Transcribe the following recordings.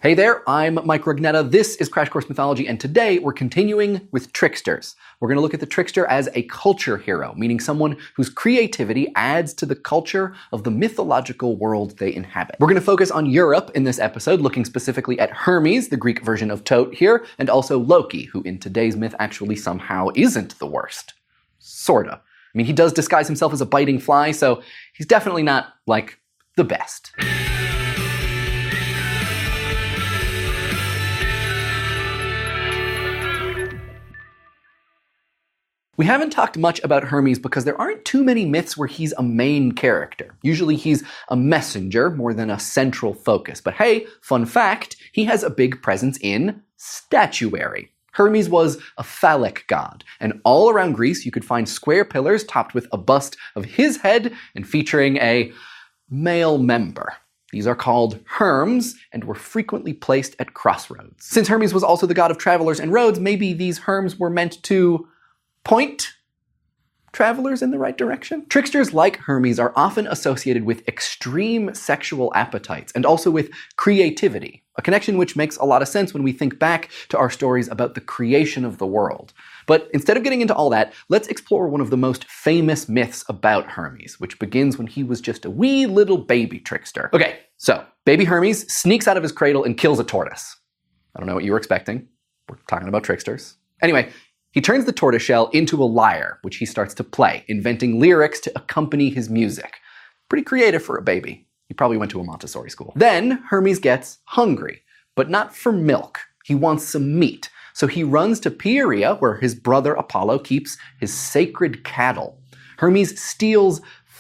Hey there, I'm Mike Rugnetta. This is Crash Course Mythology, and today we're continuing with tricksters. We're going to look at the trickster as a culture hero, meaning someone whose creativity adds to the culture of the mythological world they inhabit. We're going to focus on Europe in this episode, looking specifically at Hermes, the Greek version of Thoth here, and also Loki, who in today's myth actually somehow isn't the worst. Sorta. I mean, he does disguise himself as a biting fly, so he's definitely not, like, the best. We haven't talked much about Hermes because there aren't too many myths where he's a main character. Usually he's a messenger more than a central focus. But hey, fun fact, he has a big presence in statuary. Hermes was a phallic god, and all around Greece you could find square pillars topped with a bust of his head and featuring a male member. These are called herms and were frequently placed at crossroads. Since Hermes was also the god of travelers and roads, maybe these herms were meant to point travelers in the right direction? Tricksters like Hermes are often associated with extreme sexual appetites and also with creativity, a connection which makes a lot of sense when we think back to our stories about the creation of the world. But instead of getting into all that, let's explore one of the most famous myths about Hermes, which begins when he was just a wee little baby trickster. Okay, so baby Hermes sneaks out of his cradle and kills a tortoise. I don't know what you were expecting. We're talking about tricksters. Anyway, he turns the tortoiseshell into a lyre, which he starts to play, inventing lyrics to accompany his music. Pretty creative for a baby. He probably went to a Montessori school. Then Hermes gets hungry, but not for milk. He wants some meat. So he runs to Pieria, where his brother Apollo keeps his sacred cattle. Hermes steals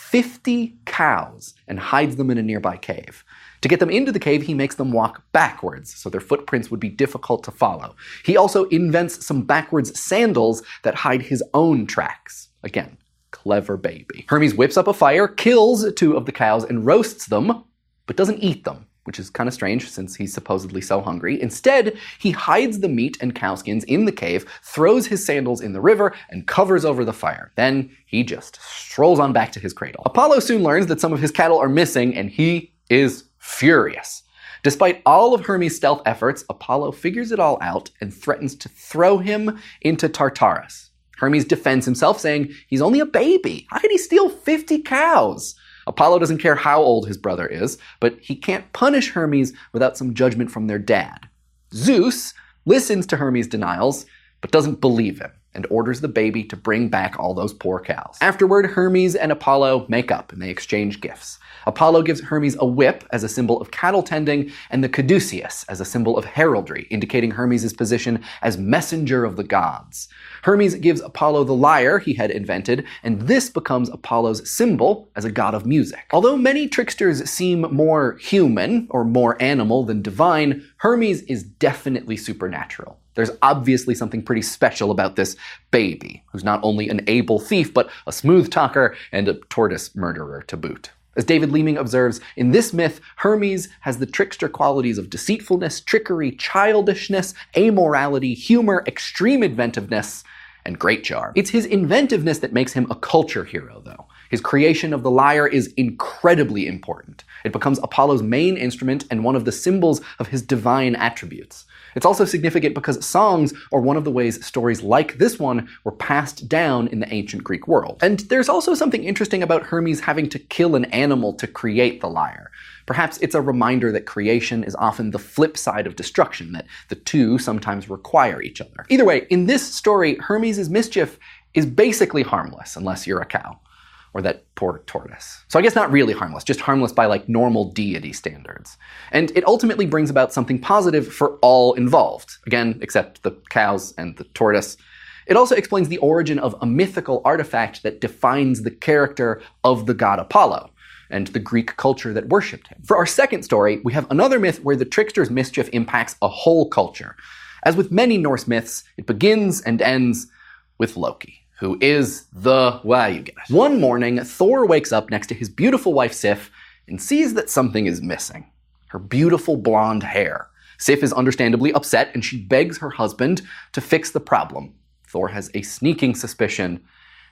50 cows and hides them in a nearby cave. To get them into the cave, he makes them walk backwards, so their footprints would be difficult to follow. He also invents some backwards sandals that hide his own tracks. Again, clever baby. Hermes whips up a fire, kills 2 of the cows, and roasts them, but doesn't eat them, which is kind of strange since he's supposedly so hungry. Instead, he hides the meat and cow skins in the cave, throws his sandals in the river, and covers over the fire. Then he just strolls on back to his cradle. Apollo soon learns that some of his cattle are missing, and he is furious. Despite all of Hermes' stealth efforts, Apollo figures it all out and threatens to throw him into Tartarus. Hermes defends himself, saying he's only a baby. How could he steal 50 cows? Apollo doesn't care how old his brother is, but he can't punish Hermes without some judgment from their dad. Zeus listens to Hermes' denials, but doesn't believe him, and orders the baby to bring back all those poor cows. Afterward, Hermes and Apollo make up, and they exchange gifts. Apollo gives Hermes a whip as a symbol of cattle tending, and the caduceus as a symbol of heraldry, indicating Hermes' position as messenger of the gods. Hermes gives Apollo the lyre he had invented, and this becomes Apollo's symbol as a god of music. Although many tricksters seem more human or more animal than divine, Hermes is definitely supernatural. There's obviously something pretty special about this baby, who's not only an able thief, but a smooth talker and a tortoise murderer to boot. As David Leeming observes, in this myth, Hermes has the trickster qualities of deceitfulness, trickery, childishness, amorality, humor, extreme inventiveness, and great charm. It's his inventiveness that makes him a culture hero, though. His creation of the lyre is incredibly important. It becomes Apollo's main instrument and one of the symbols of his divine attributes. It's also significant because songs are one of the ways stories like this one were passed down in the ancient Greek world. And there's also something interesting about Hermes having to kill an animal to create the lyre. Perhaps it's a reminder that creation is often the flip side of destruction, that the two sometimes require each other. Either way, in this story, Hermes' mischief is basically harmless, unless you're a cow. Or that poor tortoise. So I guess not really harmless, just harmless by like normal deity standards. And it ultimately brings about something positive for all involved. Again, except the cows and the tortoise. It also explains the origin of a mythical artifact that defines the character of the god Apollo and the Greek culture that worshipped him. For our second story, we have another myth where the trickster's mischief impacts a whole culture. As with many Norse myths, it begins and ends with Loki, who is you get it. One morning, Thor wakes up next to his beautiful wife Sif and sees that something is missing. Her beautiful blonde hair. Sif is understandably upset and she begs her husband to fix the problem. Thor has a sneaking suspicion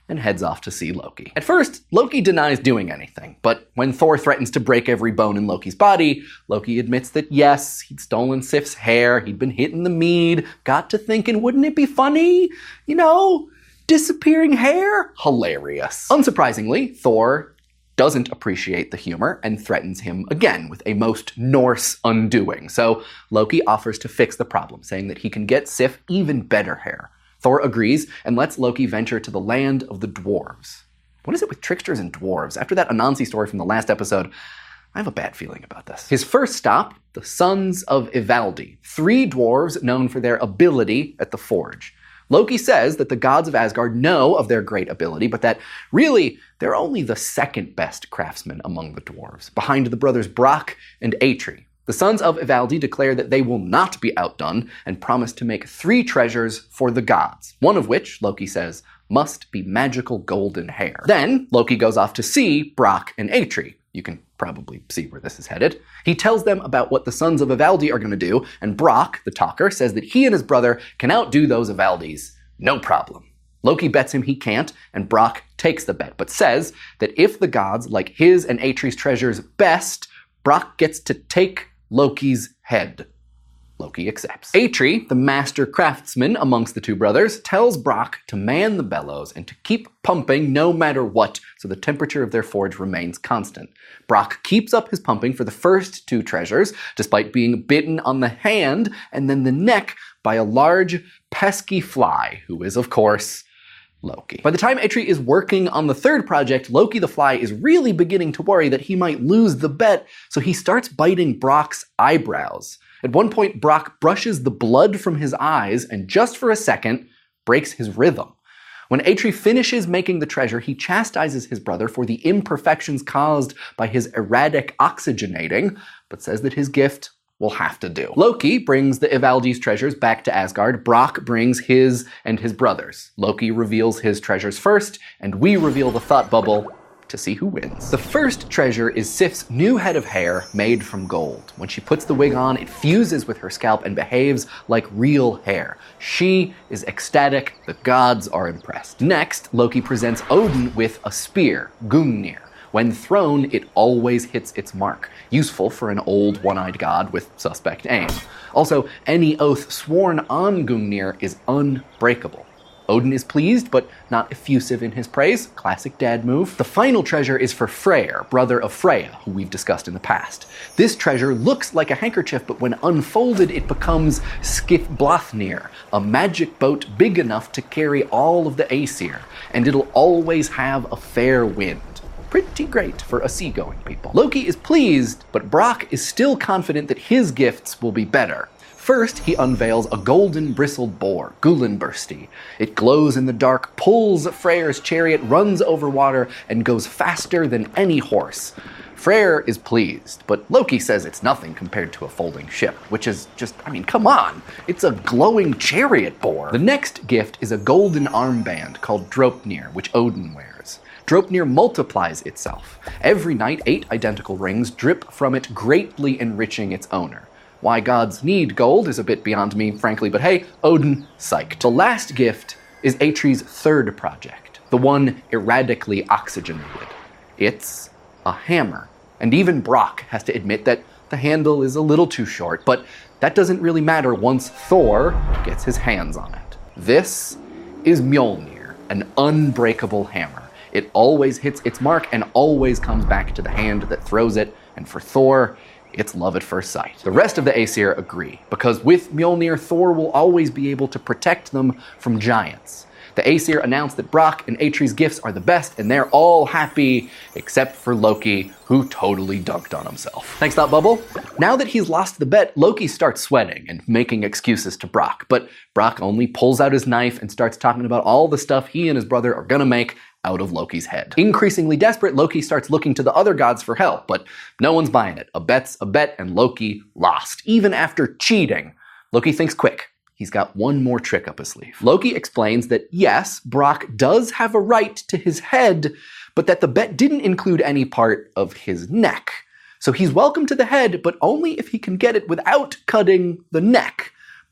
and heads off to see Loki. At first, Loki denies doing anything, but when Thor threatens to break every bone in Loki's body, Loki admits that yes, he'd stolen Sif's hair, he'd been hitting the mead, got to thinking, wouldn't it be funny? You know, disappearing hair? Hilarious. Unsurprisingly, Thor doesn't appreciate the humor and threatens him again with a most Norse undoing. So Loki offers to fix the problem, saying that he can get Sif even better hair. Thor agrees and lets Loki venture to the land of the dwarves. What is it with tricksters and dwarves? After that Anansi story from the last episode, I have a bad feeling about this. His first stop, the Sons of Ivaldi, 3 dwarves known for their ability at the forge. Loki says that the gods of Asgard know of their great ability, but that really they're only the second best craftsmen among the dwarves, behind the brothers Brock and Atri. The Sons of Ivaldi declare that they will not be outdone and promise to make 3 treasures for the gods, one of which, Loki says, must be magical golden hair. Then, Loki goes off to see Brock and Atri. You can probably see where this is headed. He tells them about what the Sons of Ivaldi are going to do, and Brock, the talker, says that he and his brother can outdo those Ivaldis. No problem. Loki bets him he can't, and Brock takes the bet, but says that if the gods like his and Atri's treasures best, Brock gets to take Loki's head. Loki accepts. Atri, the master craftsman amongst the 2 brothers, tells Brock to man the bellows and to keep pumping no matter what, so the temperature of their forge remains constant. Brock keeps up his pumping for the first 2 treasures, despite being bitten on the hand and then the neck by a large, pesky fly, who is, of course, Loki. By the time Atri is working on the 3rd project, Loki the Fly is really beginning to worry that he might lose the bet, so he starts biting Brock's eyebrows. At one point, Brock brushes the blood from his eyes and just for a second, breaks his rhythm. When Atri finishes making the treasure, he chastises his brother for the imperfections caused by his erratic oxygenating, but says that his gift will have to do. Loki brings the Ivaldi's treasures back to Asgard. Brock brings his and his brother's. Loki reveals his treasures first, and we reveal the thought bubble to see who wins. The first treasure is Sif's new head of hair made from gold. When she puts the wig on, it fuses with her scalp and behaves like real hair. She is ecstatic. The gods are impressed. Next, Loki presents Odin with a spear, Gungnir. When thrown, it always hits its mark, useful for an old one-eyed god with suspect aim. Also, any oath sworn on Gungnir is unbreakable. Odin is pleased, but not effusive in his praise. Classic dad move. The final treasure is for Freyr, brother of Freya, who we've discussed in the past. This treasure looks like a handkerchief, but when unfolded, it becomes Skifblathnir, a magic boat big enough to carry all of the Aesir, and it'll always have a fair wind. Pretty great for a seagoing people. Loki is pleased, but Brock is still confident that his gifts will be better. First, he unveils a golden bristled boar, Gullinbursti. It glows in the dark, pulls Freyr's chariot, runs over water, and goes faster than any horse. Freyr is pleased, but Loki says it's nothing compared to a folding ship, which is just, come on. It's a glowing chariot boar. The next gift is a golden armband called Draupnir, which Odin wears. Draupnir multiplies itself. Every night, 8 identical rings drip from it, greatly enriching its owner. Why gods need gold is a bit beyond me, frankly, but hey, Odin, psyched. The last gift is Atri's 3rd project, the one erratically oxygenated. It's a hammer. And even Brock has to admit that the handle is a little too short, but that doesn't really matter once Thor gets his hands on it. This is Mjolnir, an unbreakable hammer. It always hits its mark and always comes back to the hand that throws it, and for Thor, it's love at first sight. The rest of the Aesir agree, because with Mjolnir, Thor will always be able to protect them from giants. The Aesir announce that Brock and Atri's gifts are the best, and they're all happy, except for Loki, who totally dunked on himself. Thanks, Thought Bubble. Now that he's lost the bet, Loki starts sweating and making excuses to Brock, but Brock only pulls out his knife and starts talking about all the stuff he and his brother are gonna make out of Loki's head. Increasingly desperate, Loki starts looking to the other gods for help, but no one's buying it. A bet's a bet, and Loki lost, even after cheating. Loki thinks quick. He's got one more trick up his sleeve. Loki explains that yes, Brock does have a right to his head, but that the bet didn't include any part of his neck. So he's welcome to the head, but only if he can get it without cutting the neck.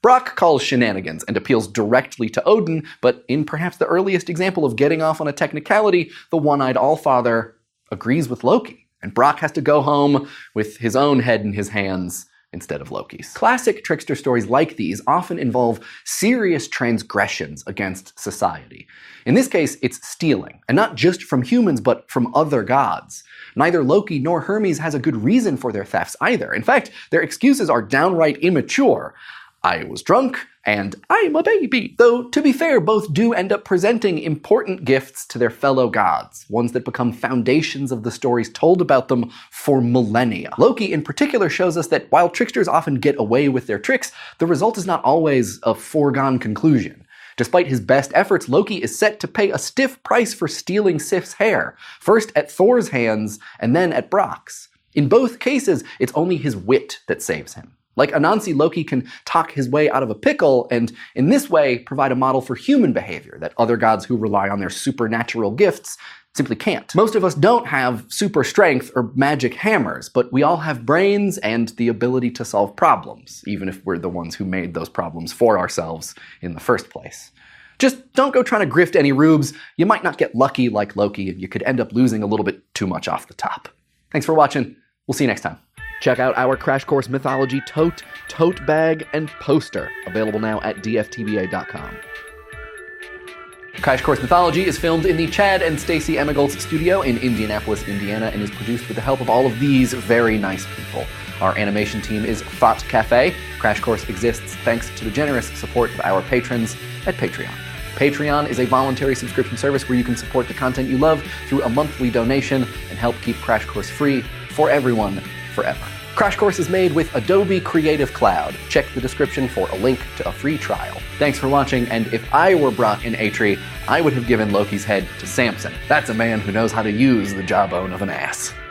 Brock calls shenanigans and appeals directly to Odin, but in perhaps the earliest example of getting off on a technicality, the one-eyed Allfather agrees with Loki, and Brock has to go home with his own head in his hands instead of Loki's. Classic trickster stories like these often involve serious transgressions against society. In this case, it's stealing, and not just from humans, but from other gods. Neither Loki nor Hermes has a good reason for their thefts either. In fact, their excuses are downright immature. I was drunk, and I'm a baby. Though, to be fair, both do end up presenting important gifts to their fellow gods, ones that become foundations of the stories told about them for millennia. Loki, in particular, shows us that while tricksters often get away with their tricks, the result is not always a foregone conclusion. Despite his best efforts, Loki is set to pay a stiff price for stealing Sif's hair, first at Thor's hands, and then at Brock's. In both cases, it's only his wit that saves him. Like Anansi, Loki can talk his way out of a pickle, and in this way provide a model for human behavior that other gods who rely on their supernatural gifts simply can't. Most of us don't have super strength or magic hammers, but we all have brains and the ability to solve problems, even if we're the ones who made those problems for ourselves in the first place. Just don't go trying to grift any rubes. You might not get lucky like Loki, and you could end up losing a little bit too much off the top. Thanks for watching. We'll see you next time. Check out our Crash Course Mythology tote bag, and poster, available now at dftba.com. Crash Course Mythology is filmed in the Chad and Stacey Emigholz studio in Indianapolis, Indiana, and is produced with the help of all of these very nice people. Our animation team is Thought Cafe. Crash Course exists thanks to the generous support of our patrons at Patreon. Patreon is a voluntary subscription service where you can support the content you love through a monthly donation and help keep Crash Course free for everyone, forever. Crash Course is made with Adobe Creative Cloud. Check the description for a link to a free trial. Thanks for watching, and if I were Brock and Atri, I would have given Loki's head to Samson. That's a man who knows how to use the jawbone of an ass.